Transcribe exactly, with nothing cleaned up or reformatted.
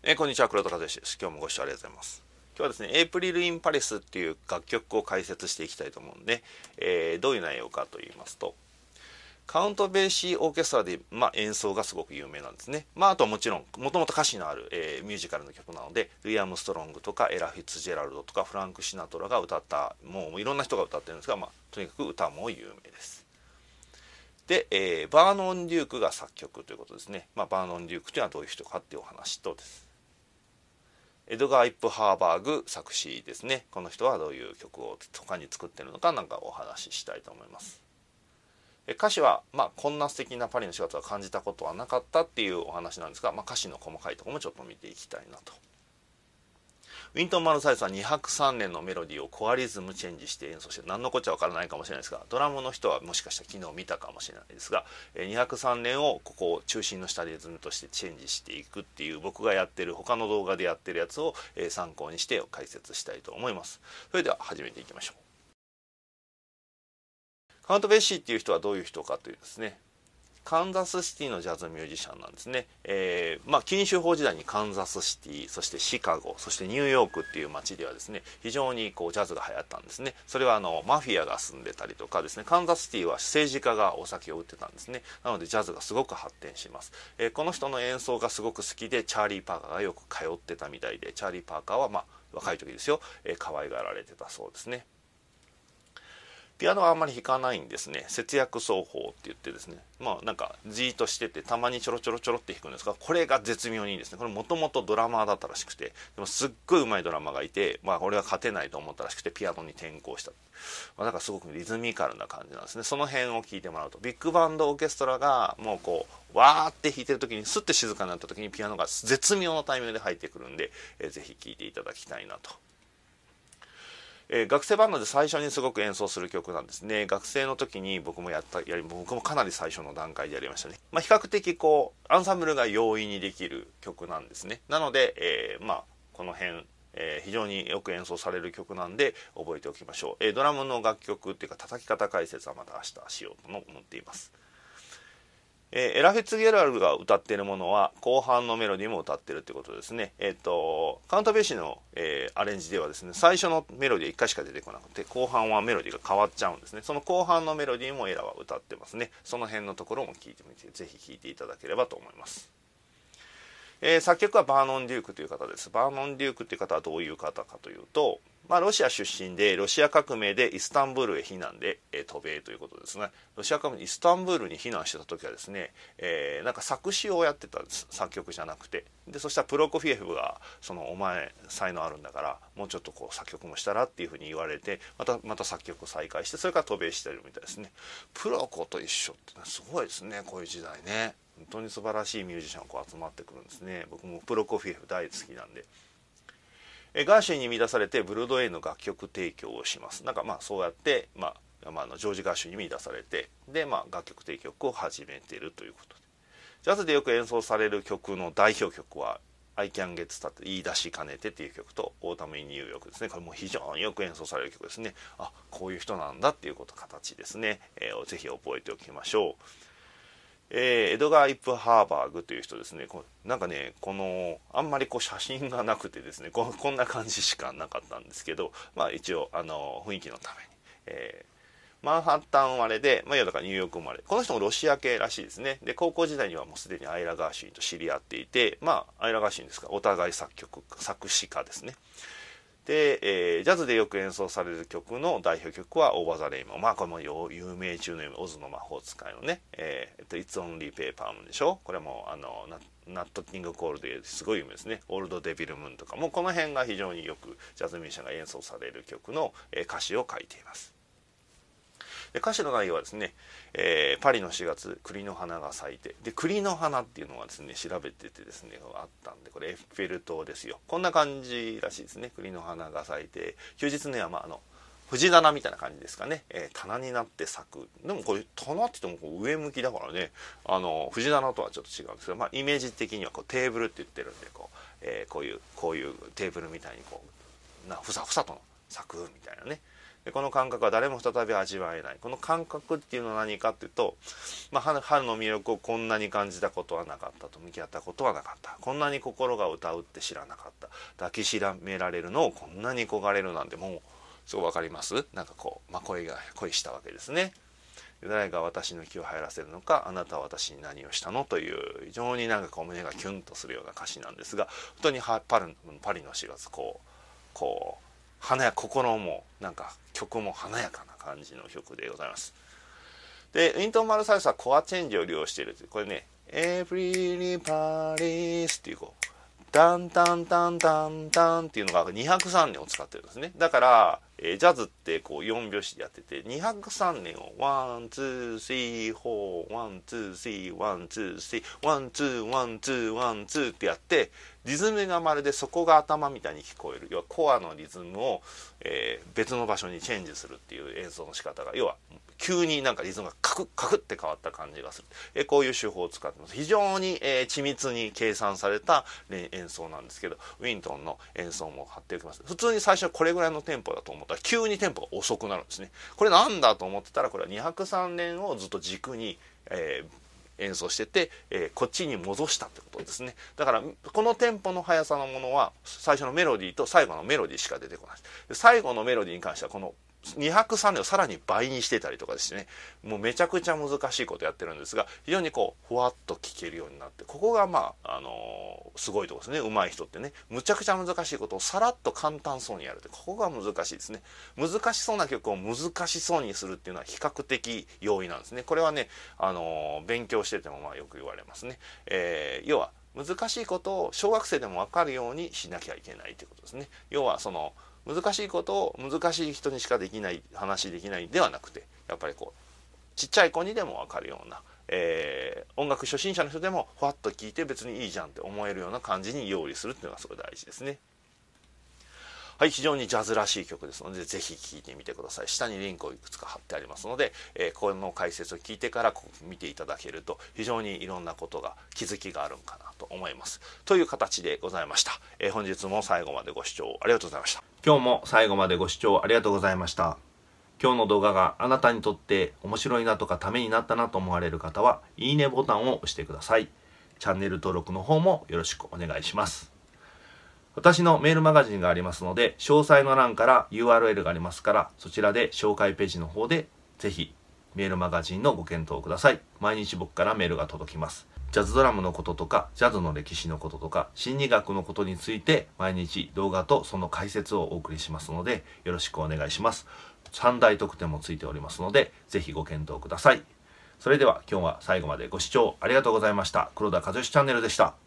えー、こんにちは、黒田和之です。今日もご視聴ありがとうございます。今日はですね、エイプリル・イン・パリスっていう楽曲を解説していきたいと思うんで、えー、どういう内容かと言いますと、カウント・ベーシー・オーケストラで、まあ、演奏がすごく有名なんですね。まあ、あとはもちろん、もともと歌詞のある、えー、ミュージカルの曲なので、ルイ・アームストロングとかエラ・フィッツジェラルドとかフランク・シナトラが歌った、もういろんな人が歌ってるんですが、まあ、とにかく歌も有名です。で、えー、バーノン・デュークが作曲ということですね。まあ、バーノン・デュークというのはどういう人かっていうお話とです。エドガー・イップ・ハーバーグ作詞ですね。この人はどういう曲を他に作ってるのかなんかお話ししたいと思います。歌詞は、まあ、こんな素敵なパリの姿を感じたことはなかったっていうお話なんですが、まあ、歌詞の細かいところもちょっと見ていきたいなと。ウィントン・マルサイスはにひゃくさんねんのメロディーをコアリズムチェンジして演奏して何のこっちゃわからないかもしれないですが、ドラムの人はもしかしたら昨日見たかもしれないですが、にひゃくさんねんをここを中心の下でリズムとしてチェンジしていくっていう僕がやってる他の動画でやってるやつを参考にして解説したいと思います。それでは始めていきましょう。カウント・ベーシーっていう人はどういう人かというとですね、カンザスシティのジャズミュージシャンなんですね。えー、まあ禁酒法時代にカンザスシティ、そしてシカゴ、そしてニューヨークっていう街ではですね、非常にこうジャズが流行ったんですね。それはあのマフィアが住んでたりとかですね、カンザスシティは政治家がお酒を売ってたんですね。なのでジャズがすごく発展します。えー、この人の演奏がすごく好きで、チャーリー・パーカーがよく通ってたみたいで、チャーリー・パーカーはまあ若い時ですよ、えー、可愛がられてたそうですね。ピアノはあんまり弾かないんですね。節約奏法って言ってですね、まあなんかじーっとしててたまにちょろちょろちょろって弾くんですが、これが絶妙にいいですね。これもともとドラマーだったらしくて、でもすっごい上手いドラマーがいて、まあ俺は勝てないと思ったらしくてピアノに転向した。まあ、だからすごくリズミカルな感じなんですね。その辺を聞いてもらうと、ビッグバンドオーケストラがもうこうわーって弾いてる時にスッて静かになった時にピアノが絶妙なタイミングで入ってくるんで、えー、ぜひ聴いていただきたいなと。えー、学生バンドで最初にすごく演奏する曲なんですね。学生の時に僕もやったやり僕もかなり最初の段階でやりましたね。まあ、比較的こうアンサンブルが容易にできる曲なんですね。なので、えー、まあこの辺、えー、非常によく演奏される曲なんで覚えておきましょう。えー、ドラムの楽曲っていうか叩き方解説はまた明日しようと思っています。えー、エラ・フィッツゲラルドが歌っているものは後半のメロディーも歌ってるってことですね。えっ、ー、とカウント・ベーシーの、えー、アレンジではですね、最初のメロディーいっかいしか出てこなくて、後半はメロディーが変わっちゃうんですね。その後半のメロディーもエラは歌ってますね。その辺のところも聞いてみて、ぜひ聴いていただければと思います。えー、作曲はバーノン・デュークという方です。バーノン・デュークという方はどういう方かというと、まあ、ロシア出身でロシア革命でイスタンブールへ避難で、えー、渡米ということですね。ロシア革命でイスタンブールに避難してた時はですね、えー、なんか作詞をやってたんです。作曲じゃなくて。でそしたらプロコフィエフがそのお前才能あるんだからもうちょっとこう作曲もしたらっていうふうに言われて、またまた作曲を再開して、それから渡米してるみたいですね。プロコと一緒ってすごいですね、こういう時代ね。本当に素晴らしいミュージシャンがこう集まってくるんですね。僕もプロコフィエフ大好きなんで。えガーシュウィンに見出されてブルードウェイの楽曲提供をします。なんかまあそうやって、まあまあ、あのジョージ・ガーシュウィンに見出されて、でまあ楽曲提供を始めているということで、ジャズでよく演奏される曲の代表曲はI Can Get Started 言い出しかねてっていう曲とオータム・イン・ニューヨークですね。これも非常によく演奏される曲ですね。あ、こういう人なんだっていうこと形ですね。えー、ぜひ覚えておきましょう。えー、エドガー・イップ・ハーバーグという人ですね。こなんかね、このあんまりこう写真がなくてですね、ここんな感じしかなかったんですけど、まあ一応あの雰囲気のために、えー、マンハッタン生まれで、まあ、だからニューヨーク生まれ、この人もロシア系らしいですね。で高校時代にはもうすでにアイラ・ガーシュウィンと知り合っていて、まあアイラ・ガーシュウィンですからお互い作曲作詞家ですね。で、えー、ジャズでよく演奏される曲の代表曲はオーバーザレインボー。まあこれも有名中の有名、オズの魔法使いのね、えー、It's Only Paper Moon でしょ。これもあのナットキングコールですごい有名ですね。オールドデビルムーンとかもこの辺が非常によくジャズミュージシャンが演奏される曲の、えー、歌詞を書いています。で歌詞の内容はですね、えー、パリのしがつ栗の花が咲いて、で栗の花っていうのがですね調べててですねあったんで、これエッフェル塔ですよ。こんな感じらしいですね。栗の花が咲いて休日にはまああの藤棚みたいな感じですかね、えー、棚になって咲く。でもこれ棚って言ってもこう上向きだからね、あの藤棚とはちょっと違うんですけど、まあ、イメージ的にはこうテーブルって言ってるんでこう、えー、こういうこういうテーブルみたいにこうなふさふさと咲くみたいなね。 この感覚は誰も再び味わえない。この感覚っていうのは何かっていうと、まあ、春春の魅力をこんなに感じたことはなかったと、向き合ったことはなかった、こんなに心が歌うって知らなかった、抱きしめられるのをこんなに焦がれるなんて、もうすごい分かります。なんかこう、まあ、恋が恋したわけですね。誰が私の気を入らせるのか、あなたは私に何をしたのという、非常になんかこう胸がキュンとするような歌詞なんですが、本当にパリ、パリのしがつ、こうこう華や心もなんか曲も華やかな感じの曲でございます。でウィントン・マルサイスはコアチェンジを利用しているという、これね「Every Paris」っていうこうダンダンダンダンダンっていうのがにひゃくさんねんを使ってるんですね。だから、えー、ジャズってこうよんびょうしでやってて、にひゃくさんねんをワンツースリーフォーワンツースリーワンツースリーワンツーワンツーワンツーってやって、リズムがまるでそこが頭みたいに聞こえる、要はコアのリズムを、えー、別の場所にチェンジするっていう演奏の仕方が、要は急になんかリズムがカクッカクッって変わった感じがする、えー、こういう手法を使ってます。非常に、えー、緻密に計算された演奏なんですけど、ウィントンの演奏も貼っておきます。普通に最初はこれぐらいのテンポだと思ったら急にテンポが遅くなるんですね。これなんだと思ってたら、これはにひゃくさんねんをずっと軸に、えー演奏してて、えー、こっちに戻したってことですね。だからこのテンポの速さのものは最初のメロディーと最後のメロディーしか出てこない。で最後のメロディーに関してはこのにひゃくさんねんをさらに倍にしてたりとかですね、もうめちゃくちゃ難しいことやってるんですが、非常にこうふわっと聴けるようになって、ここがまあ、あのー、すごいところですね。上手い人ってね、むちゃくちゃ難しいことをさらっと簡単そうにやるって、ここが難しいですね。難しそうな曲を難しそうにするっていうのは比較的容易なんですね。これはね、あのー、勉強しててもまあよく言われますね。えー、要は難しいことを小学生でも分かるようにしなきゃいけないということですね。要はその難しいことを難しい人にしかできない話できないではなくて、やっぱりこうちっちゃい子にでも分かるような、えー、音楽初心者の人でもふわっと聞いて別にいいじゃんって思えるような感じに用意するっていうのがすごい大事ですね。はい、非常にジャズらしい曲ですので、ぜひ聴いてみてください。下にリンクをいくつか貼ってありますので、えー、この解説を聞いてからこう見ていただけると、非常にいろんなことが気づきがあるんかなと思います。という形でございました。えー、本日も最後までご視聴ありがとうございました。今日も最後までご視聴ありがとうございました。今日の動画があなたにとって面白いなとかためになったなと思われる方は、いいねボタンを押してください。チャンネル登録の方もよろしくお願いします。私のメールマガジンがありますので、詳細の欄から ユーアールエル がありますから、そちらで紹介ページの方でぜひメールマガジンのご検討ください。毎日僕からメールが届きます。ジャズドラムのこととか、ジャズの歴史のこととか、心理学のことについて毎日動画とその解説をお送りしますので、よろしくお願いします。三大特典もついておりますので、ぜひご検討ください。それでは今日は最後までご視聴ありがとうございました。黒田和義チャンネルでした。